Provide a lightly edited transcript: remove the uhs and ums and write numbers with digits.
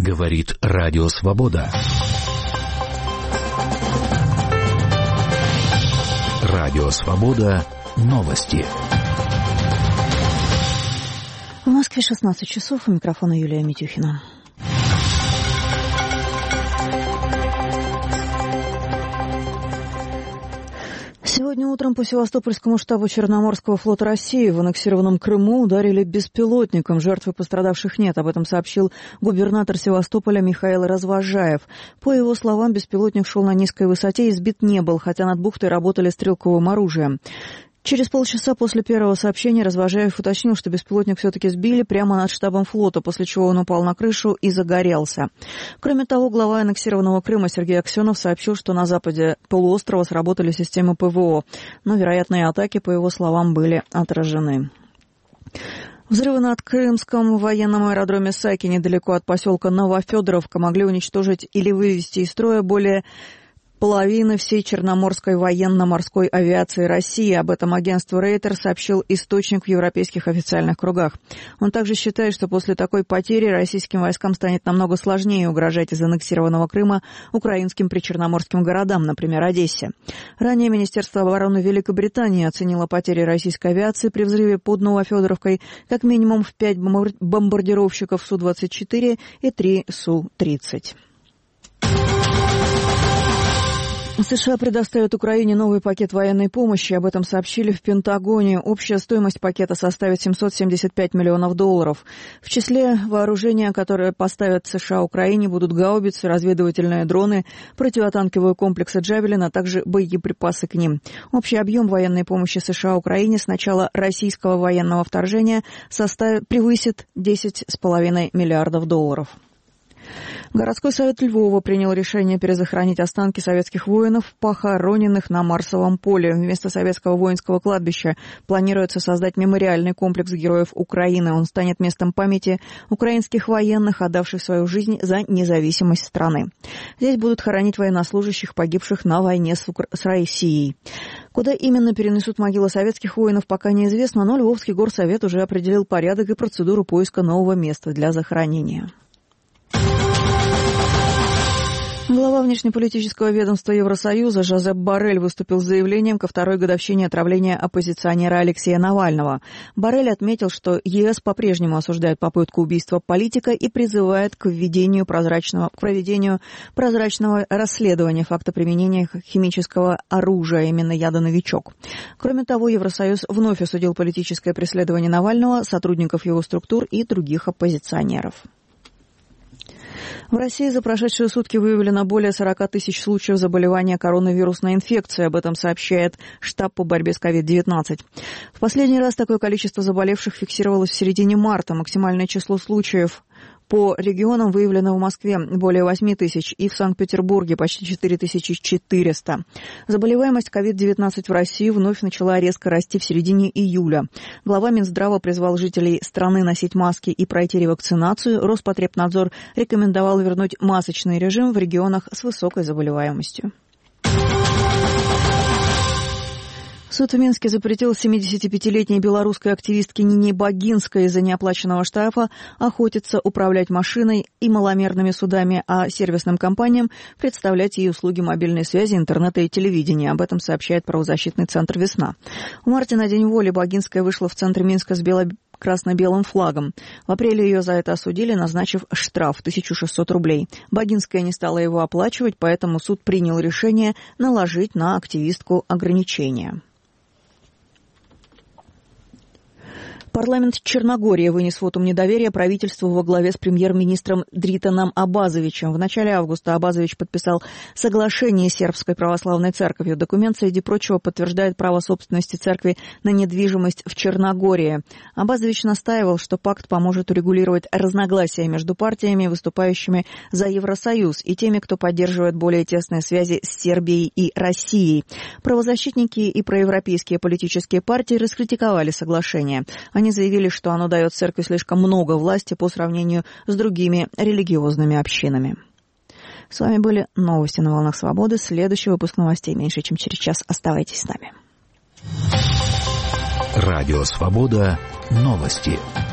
Говорит Радио Свобода. Радио Свобода. Новости. В Москве 16 часов. У микрофона Юлия Митюхина. Сегодня утром по Севастопольскому штабу Черноморского флота России в аннексированном Крыму ударили беспилотником. Жертв и пострадавших нет. Об этом сообщил губернатор Севастополя Михаил Развожаев. По его словам, беспилотник шел на низкой высоте и сбит не был, хотя над бухтой работали стрелковым оружием. Через полчаса после первого сообщения Развожаев уточнил, что беспилотник все-таки сбили прямо над штабом флота, после чего он упал на крышу и загорелся. Кроме того, глава аннексированного Крыма Сергей Аксенов сообщил, что на западе полуострова сработали системы ПВО, но вероятные атаки, по его словам, были отражены. Взрывы над Крымском военном аэродроме Саки недалеко от поселка Новофедоровка могли уничтожить или вывести из строя более половины всей Черноморской военно-морской авиации России. Об этом агентству Рейтер сообщил источник в европейских официальных кругах. Он также считает, что после такой потери российским войскам станет намного сложнее угрожать из аннексированного Крыма украинским причерноморским городам, например, Одессе. Ранее Министерство обороны Великобритании оценило потери российской авиации при взрыве под Новофедоровкой как минимум в 5 бомбардировщиков Су-24 и 3 Су-30. США предоставят Украине новый пакет военной помощи. Об этом сообщили в Пентагоне. Общая стоимость пакета составит $775 миллионов. В числе вооружения, которое поставят США Украине, будут гаубицы, разведывательные дроны, противотанковые комплексы «Джавелин», а также боеприпасы к ним. Общий объем военной помощи США Украине с начала российского военного вторжения превысит $10,5 миллиардов. Городской совет Львова принял решение перезахоронить останки советских воинов, похороненных на Марсовом поле. Вместо советского воинского кладбища планируется создать мемориальный комплекс героев Украины. Он станет местом памяти украинских военных, отдавших свою жизнь за независимость страны. Здесь будут хоронить военнослужащих, погибших на войне с Россией. Куда именно перенесут могилы советских воинов, пока неизвестно, но Львовский горсовет уже определил порядок и процедуру поиска нового места для захоронения. Глава внешнеполитического ведомства Евросоюза Жозеп Боррель выступил с заявлением ко второй годовщине отравления оппозиционера Алексея Навального. Боррель отметил, что ЕС по-прежнему осуждает попытку убийства политика и призывает к проведению прозрачного расследования факта применения химического оружия, именно яда «Новичок». Кроме того, Евросоюз вновь осудил политическое преследование Навального, сотрудников его структур и других оппозиционеров. В России за прошедшие сутки выявлено более 40 тысяч случаев заболевания коронавирусной инфекцией. Об этом сообщает штаб по борьбе с COVID-19. В последний раз такое количество заболевших фиксировалось в середине марта. Максимальное число случаев по регионам выявлено в Москве более 8 тысяч и в Санкт-Петербурге почти 4400. Заболеваемость COVID-19 в России вновь начала резко расти в середине июля. Глава Минздрава призвал жителей страны носить маски и пройти ревакцинацию. Роспотребнадзор рекомендовал вернуть масочный режим в регионах с высокой заболеваемостью. Суд в Минске запретил 75-летней белорусской активистке Нине Богинской из-за неоплаченного штрафа охотиться, управлять машиной и маломерными судами, а сервисным компаниям представлять ей услуги мобильной связи, интернета и телевидения. Об этом сообщает правозащитный центр «Весна». В марте на День воли Богинская вышла в центр Минска с красно-белым флагом. В апреле ее за это осудили, назначив штраф 1600 рублей. Богинская не стала его оплачивать, поэтому суд принял решение наложить на активистку ограничения. Парламент Черногории вынес вотум недоверия правительству во главе с премьер-министром Дританом Абазовичем. В начале августа Абазович подписал соглашение с Сербской православной церковью. Документ, среди прочего, подтверждает право собственности церкви на недвижимость в Черногории. Абазович настаивал, что пакт поможет урегулировать разногласия между партиями, выступающими за Евросоюз, и теми, кто поддерживает более тесные связи с Сербией и Россией. Правозащитники и проевропейские политические партии раскритиковали соглашение. Они заявили, что оно дает церкви слишком много власти по сравнению с другими религиозными общинами. С вами были новости на волнах свободы. Следующий выпуск новостей меньше, чем через час. Оставайтесь с нами. Радио Свобода. Новости.